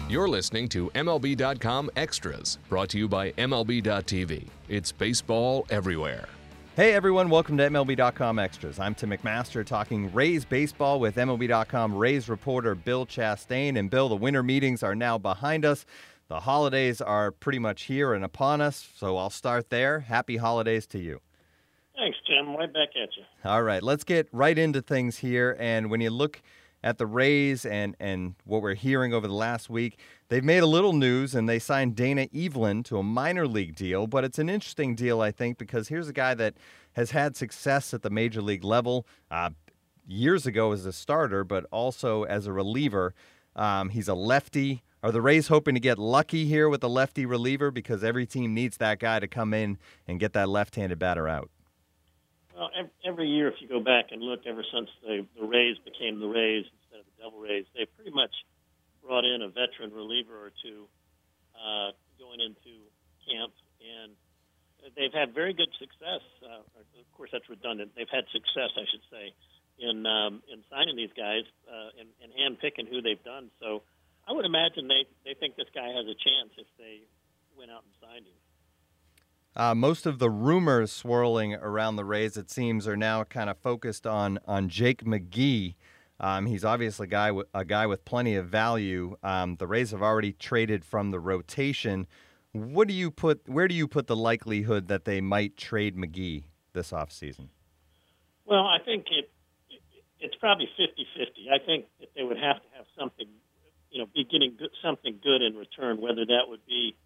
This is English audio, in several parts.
You're listening to MLB.com Extras, brought to you by MLB.tv. It's baseball everywhere. Hey everyone, welcome to MLB.com Extras. I'm Tim McMaster talking Rays baseball with MLB.com Rays reporter Bill Chastain. And Bill, the winter meetings are now behind us. The holidays are pretty much here and upon us, so I'll start there. Happy holidays to you. Thanks, Tim. Right back at you. All right, let's get right into things here. And when you look at the Rays and what we're hearing over the last week, they've made a little news, and they signed Dana Eveland to a minor league deal. But it's an interesting deal, I think, because here's a guy that has had success at the major league level years ago as a starter, but also as a reliever. He's a lefty. Are the Rays hoping to get lucky here with the lefty reliever? Because every team needs that guy to come in and get that left-handed batter out. Well, every year, if you go back and look, ever since the Rays became the Rays instead of the Devil Rays, they've pretty much brought in a veteran reliever or two going into camp, and they've had very good success. Of course, that's redundant. They've had success, I should say, in signing these guys and handpicking who they've done. So I would imagine they think this guy has a chance if they went out and signed him. Most of the rumors swirling around the Rays, it seems, are now kind of focused on Jake McGee. He's obviously a guy with plenty of value. The Rays have already traded from the rotation. Where do you put the likelihood that they might trade McGee this offseason? Well, I think it's probably 50-50. I think that they would have to have something, be getting something good in return, whether that would be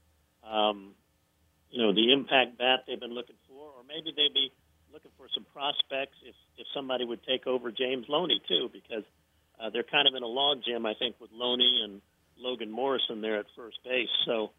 the impact bat they've been looking for, or maybe they'd be looking for some prospects if somebody would take over James Loney, too, because they're kind of in a logjam, I think, with Loney and Logan Morrison there at first base. So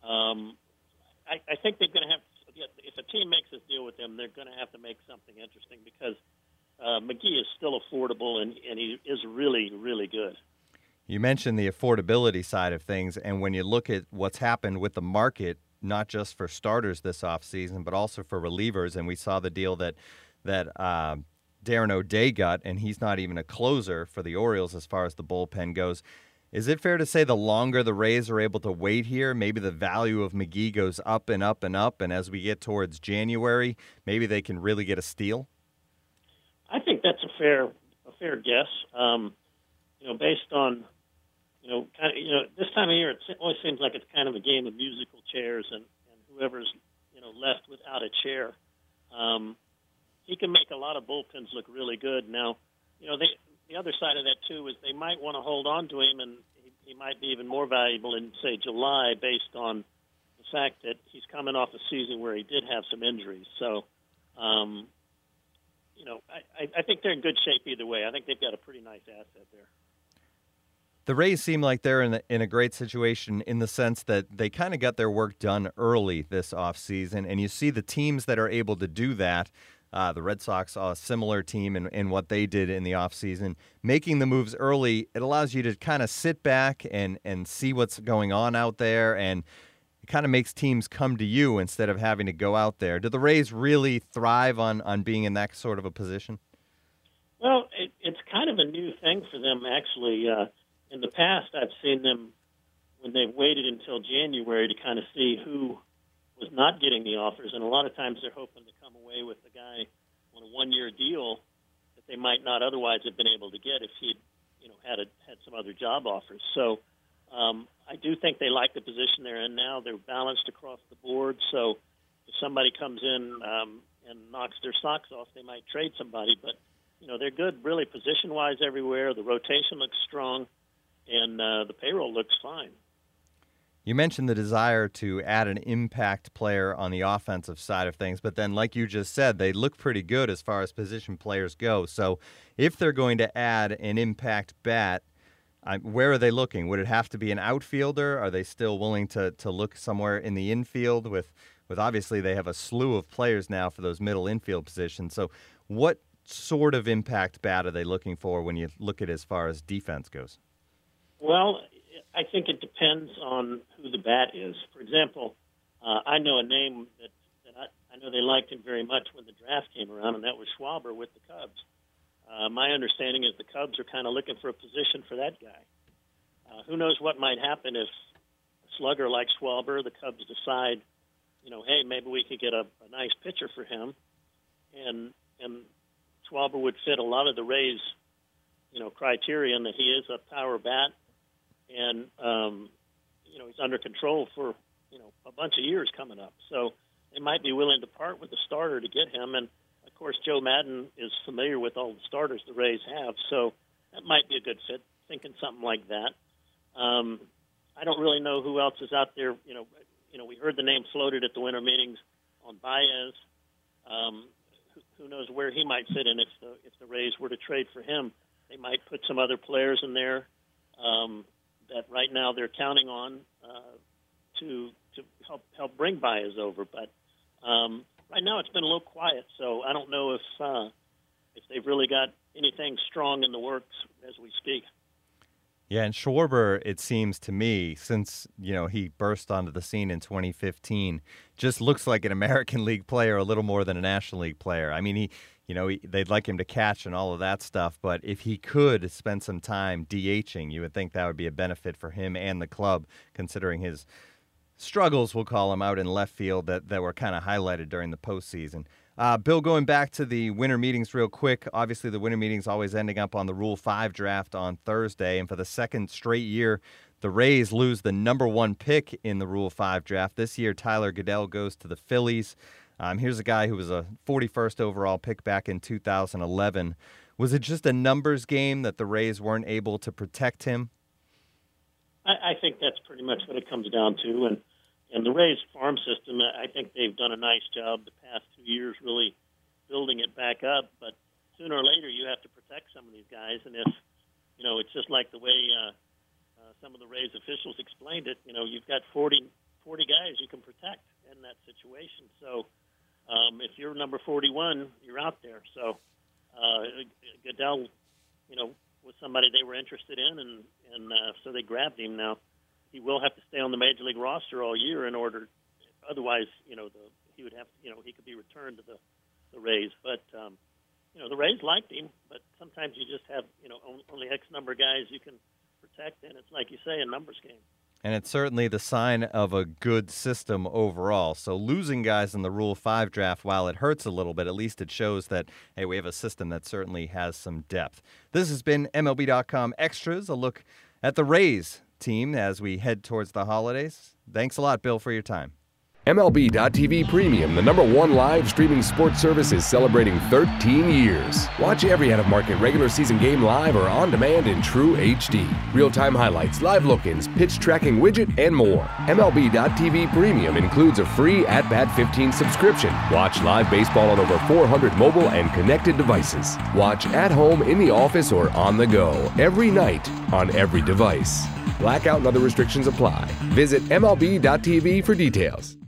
I think they're going to have, if a team makes this deal with them, they're going to have to make something interesting because McGee is still affordable and he is really, really good. You mentioned the affordability side of things, and when you look at what's happened with the market, not just for starters this offseason, but also for relievers. And we saw the deal that Darren O'Day got, and he's not even a closer for the Orioles as far as the bullpen goes. Is it fair to say the longer the Rays are able to wait here, maybe the value of McGee goes up and up and up, and as we get towards January, maybe they can really get a steal? I think that's a fair guess. Based on this time of year, it always seems like it's kind of a game of musical chairs, and whoever's left without a chair, he can make a lot of bullpens look really good. Now, the other side of that too is they might want to hold on to him, and he might be even more valuable in say July, based on the fact that he's coming off a season where he did have some injuries. So, I think they're in good shape either way. I think they've got a pretty nice asset there. The Rays seem like they're in a great situation in the sense that they kind of got their work done early this offseason, and you see the teams that are able to do that. The Red Sox saw a similar team in what they did in the offseason. Making the moves early, it allows you to kind of sit back and see what's going on out there, and it kind of makes teams come to you instead of having to go out there. Do the Rays really thrive on being in that sort of a position? Well, it's kind of a new thing for them, actually. In the past, I've seen them, when they've waited until January to kind of see who was not getting the offers, and a lot of times they're hoping to come away with a guy on a one-year deal that they might not otherwise have been able to get if he'd had some other job offers. So I do think they like the position they're in now. They're balanced across the board, so if somebody comes in and knocks their socks off, they might trade somebody. But, they're good really position-wise everywhere. The rotation looks strong. And the payroll looks fine. You mentioned the desire to add an impact player on the offensive side of things, but then, like you just said, they look pretty good as far as position players go. So if they're going to add an impact bat, where are they looking? Would it have to be an outfielder? Are they still willing to look somewhere in the infield? With obviously they have a slew of players now for those middle infield positions. So what sort of impact bat are they looking for when you look at as far as defense goes? Well, I think it depends on who the bat is. For example, I know a name that I know they liked him very much when the draft came around, and that was Schwarber with the Cubs. My understanding is the Cubs are kind of looking for a position for that guy. Who knows what might happen if a slugger like Schwarber, the Cubs decide, hey, maybe we could get a nice pitcher for him, and Schwarber would fit a lot of the Rays, criterion that he is a power bat, and he's under control for a bunch of years coming up. So they might be willing to part with the starter to get him, and of course Joe Madden is familiar with all the starters the Rays have, so that might be a good fit. Thinking something like that. I don't really know who else is out there. We heard the name floated at the winter meetings on Baez. Who knows where he might fit in if the Rays were to trade for him? They might put some other players in there that right now they're counting on to help bring Baez over. But right now it's been a little quiet, so I don't know if they've really got anything strong in the works as we speak. Yeah, and Schwarber, it seems to me, since, he burst onto the scene in 2015, just looks like an American League player a little more than a National League player. I mean, they'd like him to catch and all of that stuff, but if he could spend some time DHing, you would think that would be a benefit for him and the club, considering his struggles, we'll call them, out in left field that were kind of highlighted during the postseason. Bill, going back to the winter meetings real quick, obviously the winter meetings always ending up on the Rule 5 draft on Thursday, and for the second straight year, the Rays lose the number 1 pick in the Rule 5 draft. This year, Tyler Goeddel goes to the Phillies. Here's a guy who was a 41st overall pick back in 2011. Was it just a numbers game that the Rays weren't able to protect him? I think that's pretty much what it comes down to, and the Rays farm system, I think they've done a nice job the past 2 years really building it back up. But sooner or later, you have to protect some of these guys. And if, it's just like the way some of the Rays officials explained it, you've got 40 guys you can protect in that situation. So if you're number 41, you're out there. So Goeddel, was somebody they were interested in, and so they grabbed him. Now, he will have to stay on the Major League roster all year in order. Otherwise, he would have, he could be returned to the Rays. But the Rays liked him. But sometimes you just have, only X number of guys you can protect, and it's like you say, a numbers game. And it's certainly the sign of a good system overall. So losing guys in the Rule 5 draft, while it hurts a little bit, at least it shows that, hey, we have a system that certainly has some depth. This has been MLB.com Extras, a look at the Rays team as we head towards the holidays. Thanks a lot, Bill, for your time. MLB.tv Premium, the #1 live streaming sports service, is celebrating 13 years. Watch every out-of-market regular season game live or on demand in true HD. Real-time highlights, live look-ins, pitch tracking widget, and more. MLB.tv Premium includes a free At-Bat 15 subscription. Watch live baseball on over 400 mobile and connected devices. Watch at home, in the office, or on the go every night on every device. Blackout and other restrictions apply. Visit MLB.tv for details.